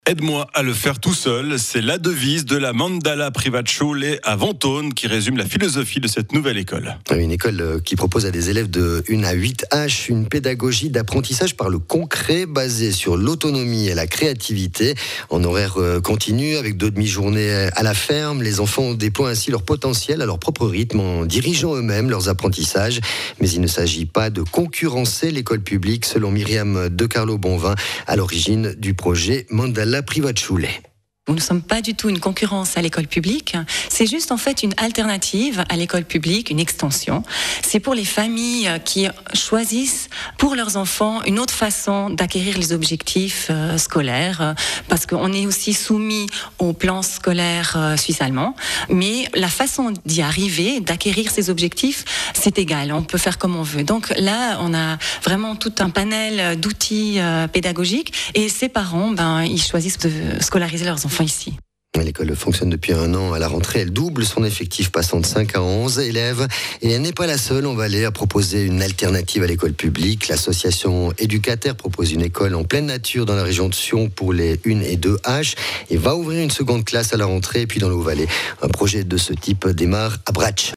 Aide-moi à le faire tout seul, c'est la devise de la Mandala Private Schule à Ventône qui résume la philosophie de cette nouvelle école. Une école qui propose à des élèves de 1 à 8 H une pédagogie d'apprentissage par le concret basée sur l'autonomie et la créativité. En horaire continu avec 2 demi-journées à la ferme, les enfants déploient ainsi leur potentiel à leur propre rythme en dirigeant eux-mêmes leurs apprentissages. Mais il ne s'agit pas de concurrencer l'école publique selon Myriam De Carlo Bonvin à l'origine du projet Mandala Private Schule. Nous ne sommes pas du tout une concurrence à l'école publique, c'est juste en fait une alternative à l'école publique, une extension. C'est pour les familles qui choisissent pour leurs enfants une autre façon d'acquérir les objectifs scolaires, parce qu'on est aussi soumis au plan scolaire suisse-allemand, mais la façon d'y arriver, d'acquérir ces objectifs, c'est égal, on peut faire comme on veut. Donc là, on a vraiment tout un panel d'outils pédagogiques et ces parents, ils choisissent de scolariser leurs enfants ici. L'école fonctionne depuis 1 an. À la rentrée, elle double son effectif, passant de 5 à 11 élèves. Et elle n'est pas la seule en Valais à proposer une alternative à l'école publique. L'association Éducataire propose une école en pleine nature dans la région de Sion pour les 1 et 2 H et va ouvrir une seconde classe à la rentrée. Et puis dans le Haut-Valais, un projet de ce type démarre à Bratsch.